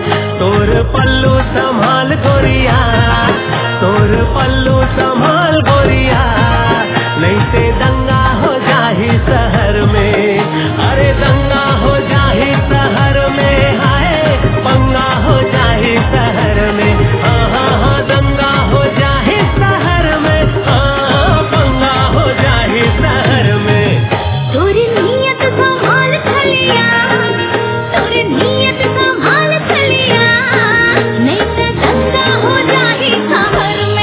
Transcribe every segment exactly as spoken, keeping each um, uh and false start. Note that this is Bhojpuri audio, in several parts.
तोर पल्लू संभाल गोरिया, तोर पल्लू संभाल गोरिया, नहीं से दंगा हो जाही शहर में, अरे दंगा हो जाही शहर में, हाय पंगा हो जाही शहर में, हाँ हाँ हाँ दंगा हो जाही शहर में, हाँ पंगा हो जाही शहर में। तोरी नियत संभाल खलिया, तोरी नियत संभाल खलिया, नहीं तो दंगा हो जाही शहर में।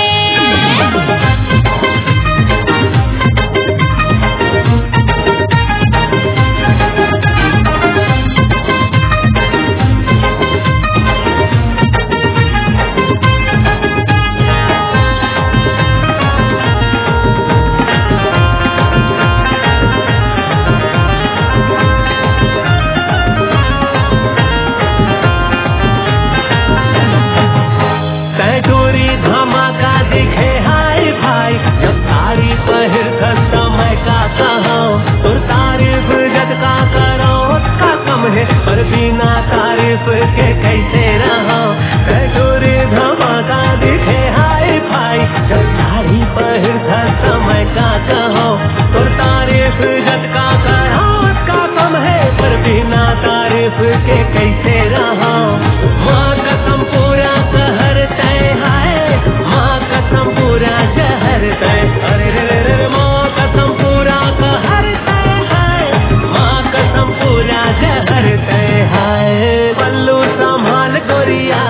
टोरी धमाका दिखे हाय भाई, जब साड़ी पहिर कर समय का कहो, तुर तारीफ जग का करो का कम है, पर बिना तारीफ के कैसे रहो। टोरी धमाका दिखे हाय भाई, जब साड़ी पहिर कर समय का कहो, तुर तारीफ जग का करो का कम है, पर बिना तारीफ के कैसे रहो। माँ कसम पूरा शहर तय है, माँ कसम पूरा शहर तय, अरे रे रे रे माँ कसम पूरा शहर तय है, माँ कसम पूरा शहर तय है। पल्लू संभाल गोरिया,